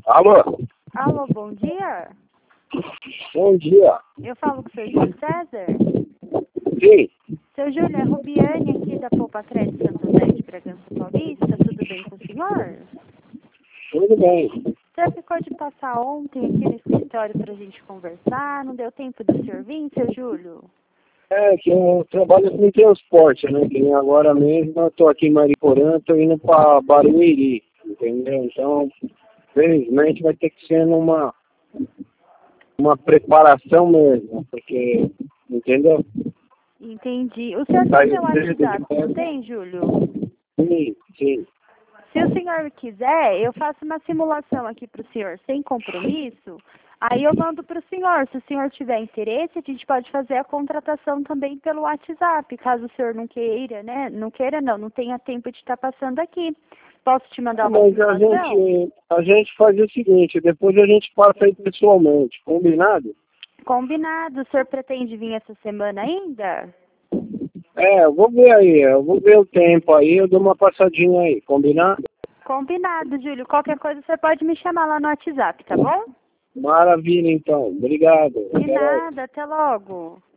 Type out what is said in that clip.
Alô? Alô, bom dia. Bom dia. Eu falo com o seu Júlio César. Sim. Seu Júlio, é Rubiane aqui da Poupa Crédito Santo André de Bragança Paulista. Tudo bem com o senhor? Tudo bem. Você ficou de passar ontem aqui no escritório para a gente conversar. Não deu tempo do senhor vir, seu Júlio? É que eu trabalho com transporte, né? Que agora mesmo eu tô aqui em Mariporã, tô indo para Barueri, entendeu? Então, felizmente vai ter que ser uma preparação mesmo, porque, entendeu? Entendi. O senhor tem Saiu meu cedo de WhatsApp, não casa. tem, Júlio? Sim, sim. Se o senhor quiser, eu faço uma simulação aqui para o senhor sem compromisso. Aí eu mando para o senhor. Se o senhor tiver interesse, a gente pode fazer a contratação também pelo WhatsApp, caso o senhor não queira, né? Não queira não tenha tempo de estar passando aqui. Posso te mandar uma Mas simulação? a gente faz o seguinte, depois a gente passa aí pessoalmente, combinado? Combinado. O senhor pretende vir essa semana ainda? É, eu vou ver aí, eu vou ver o tempo aí, eu dou uma passadinha aí, combinado? Combinado, Júlio. Qualquer coisa você pode me chamar lá no WhatsApp, tá bom? Maravilha, então. Obrigado. De Até logo. nada. Até logo.